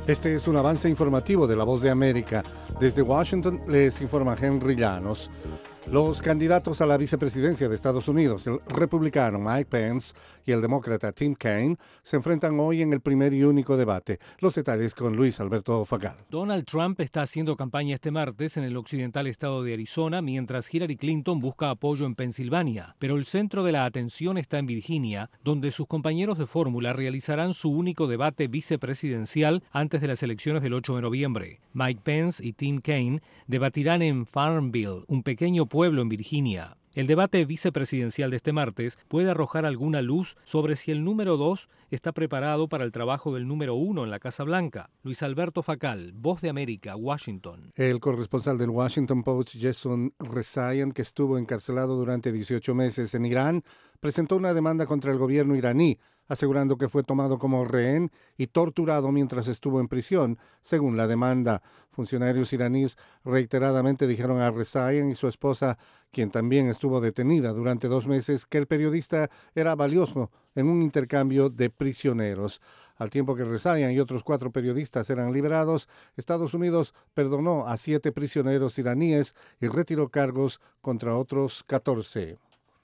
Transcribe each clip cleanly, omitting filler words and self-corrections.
Este es un avance informativo de La Voz de América. Desde Washington les informa Henry Llanos. Los candidatos a la vicepresidencia de Estados Unidos, el republicano Mike Pence y el demócrata Tim Kaine, se enfrentan hoy en el primer y único debate. Los detalles con Luis Alberto Facal. Donald Trump está haciendo campaña este martes en el occidental estado de Arizona, mientras Hillary Clinton busca apoyo en Pensilvania. Pero el centro de la atención está en Virginia, donde sus compañeros de fórmula realizarán su único debate vicepresidencial antes de las elecciones del 8 de noviembre. Mike Pence y Tim Kaine debatirán en Farmville, un pequeño pueblo en Virginia. El debate vicepresidencial de este martes puede arrojar alguna luz sobre si el número 2 está preparado para el trabajo del número 1 en la Casa Blanca. Luis Alberto Facal, Voz de América, Washington. El corresponsal del Washington Post, Jason Rezaian, que estuvo encarcelado durante 18 meses en Irán, presentó una demanda contra el gobierno iraní, asegurando que fue tomado como rehén y torturado mientras estuvo en prisión, según la demanda. Funcionarios iraníes reiteradamente dijeron a Rezaian y su esposa, quien también estuvo detenida durante 2 meses, que el periodista era valioso en un intercambio de prisioneros. Al tiempo que Rezaian y otros 4 periodistas eran liberados, Estados Unidos perdonó a 7 prisioneros iraníes y retiró cargos contra otros 14.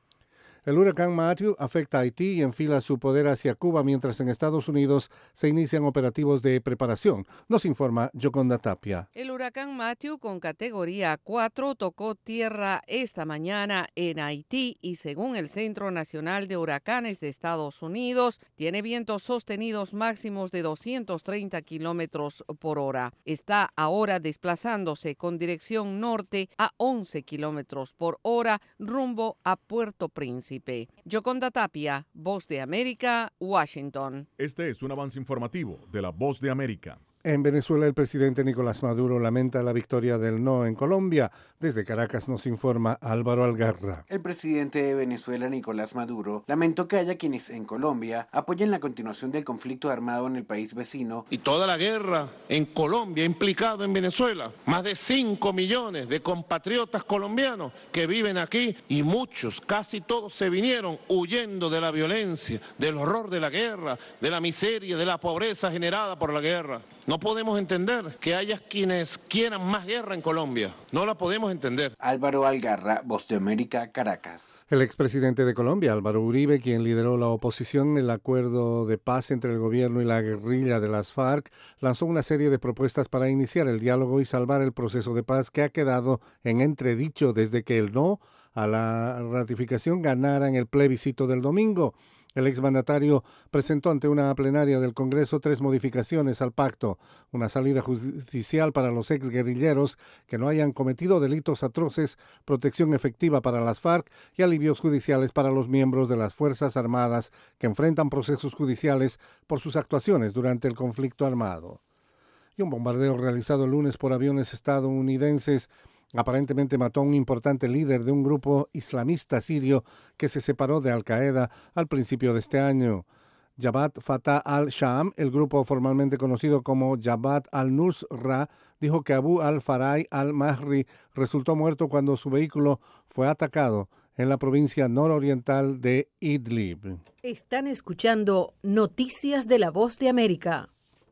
El huracán Matthew afecta a Haití y enfila su poder hacia Cuba, mientras en Estados Unidos se inician operativos de preparación. Nos informa Yoconda Tapia. El huracán Matthew, con categoría 4, tocó tierra esta mañana en Haití y, según el Centro Nacional de Huracanes de Estados Unidos, tiene vientos sostenidos máximos de 230 kilómetros por hora. Está ahora desplazándose con dirección norte a 11 kilómetros por hora rumbo a Puerto Príncipe. Yoconda Tapia, Voz de América, Washington. Este es un avance informativo de La Voz de América. En Venezuela, el presidente Nicolás Maduro lamenta la victoria del no en Colombia. Desde Caracas nos informa Álvaro Algarra. El presidente de Venezuela, Nicolás Maduro, lamentó que haya quienes en Colombia apoyen la continuación del conflicto armado en el país vecino. Y toda la guerra en Colombia implicado en Venezuela. Más de 5 millones de compatriotas colombianos que viven aquí y muchos, casi todos se vinieron huyendo de la violencia, del horror de la guerra, de la miseria, de la pobreza generada por la guerra. No podemos entender que haya quienes quieran más guerra en Colombia. No la podemos entender. Álvaro Algarra, Voz de América, Caracas. El expresidente de Colombia, Álvaro Uribe, quien lideró la oposición en el acuerdo de paz entre el gobierno y la guerrilla de las FARC, lanzó una serie de propuestas para iniciar el diálogo y salvar el proceso de paz que ha quedado en entredicho desde que el no a la ratificación ganara en el plebiscito del domingo. El exmandatario presentó ante una plenaria del Congreso 3 modificaciones al pacto: una salida judicial para los exguerrilleros que no hayan cometido delitos atroces, protección efectiva para las FARC y alivios judiciales para los miembros de las Fuerzas Armadas que enfrentan procesos judiciales por sus actuaciones durante el conflicto armado. Y un bombardeo realizado el lunes por aviones estadounidenses aparentemente mató a un importante líder de un grupo islamista sirio que se separó de Al-Qaeda al principio de este año. Jabhat Fatah al-Sham, el grupo formalmente conocido como Jabhat al-Nusra, dijo que Abu al-Faraj al-Mahri resultó muerto cuando su vehículo fue atacado en la provincia nororiental de Idlib. Están escuchando Noticias de La Voz de América.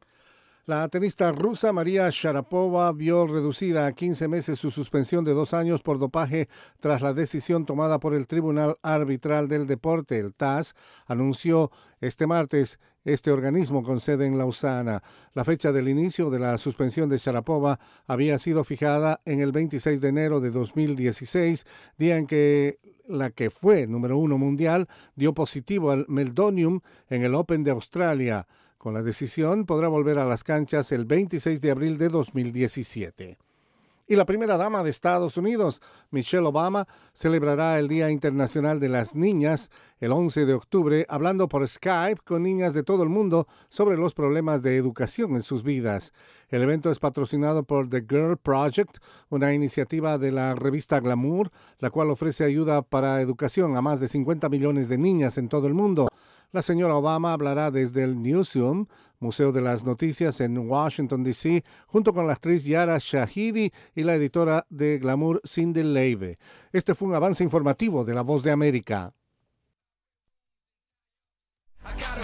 La tenista rusa María Sharapova vio reducida a 15 meses su suspensión de 2 años por dopaje tras la decisión tomada por el Tribunal Arbitral del Deporte. El TAS anunció este martes este organismo con sede en Lausana. La fecha del inicio de la suspensión de Sharapova había sido fijada en el 26 de enero de 2016, día en que la que fue número 1 mundial dio positivo al meldonium en el Open de Australia. Con la decisión podrá volver a las canchas el 26 de abril de 2017. Y la primera dama de Estados Unidos, Michelle Obama, celebrará el Día Internacional de las Niñas el 11 de octubre, hablando por Skype con niñas de todo el mundo sobre los problemas de educación en sus vidas. El evento es patrocinado por The Girl Project, una iniciativa de la revista Glamour, la cual ofrece ayuda para educación a más de 50 millones de niñas en todo el mundo. La señora Obama hablará desde el Newsroom, Museo de las Noticias en Washington, D.C., junto con la actriz Yara Shahidi y la editora de Glamour, Cindy Leive. Este fue un avance informativo de La Voz de América.